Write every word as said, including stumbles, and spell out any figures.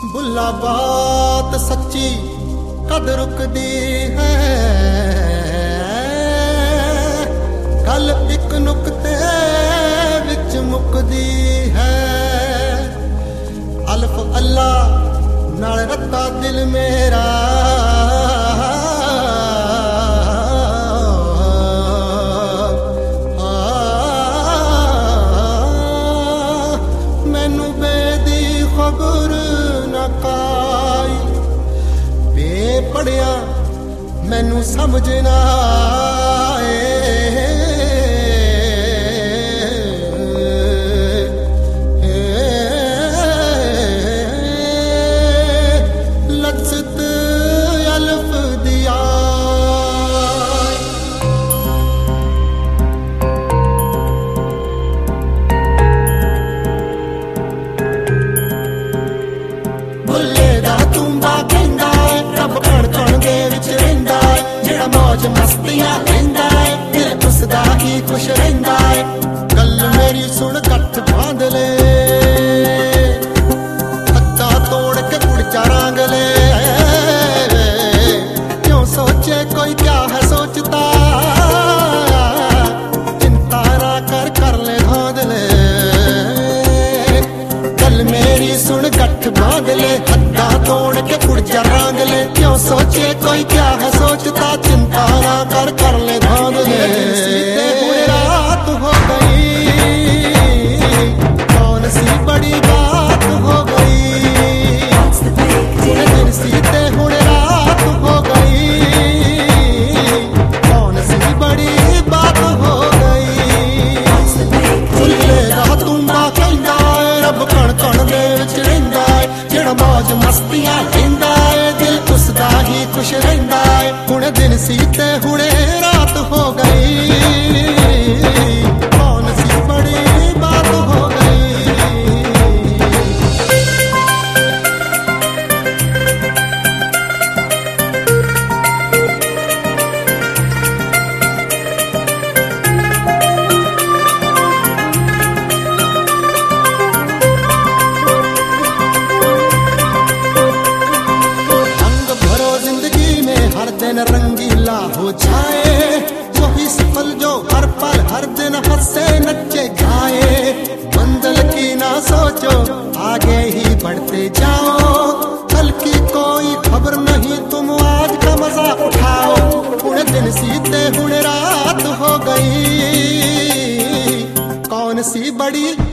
बुला बात सच्ची कद रुकदी है, कल एक नुकते विच मुकदी है। अल्फ अल्लाह नाल रत्ता दिल मेरा, मैनू बेदी खबर न काई, बेपढ़िया मैनू समझ ना आए। मस्तियां लेंदा है दिल तुसदा ही खुश रहिंदा है। गल मेरी सुन कट्ठ बांध ले, हत्था तोड़ के कुड़चा रंग ले। क्यों सोचे कोई क्या है सोचता, चिंता ना कर कर ले धांध ले। गल मेरी सुन कट्ठ बांध ले, हत्था तोड़ के कुड़चा रंग ले। क्यों सोचे कोई क्या है सोचता, चिंता ना कर कर ले धांध ले। रात हो गई कौन सी बड़ी बात हो गई, दिन सीते हुण रात हो गई कौन सी बड़ी बात हो गई। फुल्ले दा तुंबा कहंदा रब कण कण दे विच रहिंदा है, जेड़ा मौज मस्तियां लैंदा है दिल तुसदा ही खुश रहिंदा है। हुण दिन सीते हुणे रात हो गई कौन सी बड़ी बात हो गई। रंग भरो जिंदगी में हर दिन रंगीला हो जाए, वही सफल जो हर पल हर दिन हंसे नच्चे गाए। मंजिल की ना सोचो आगे ही बढ़ते जाओ, कल की कोई खबर नहीं तुम आज का मजा उठाओ। हुण दिन सीते हुण रात हो गई कौन सी बड़ी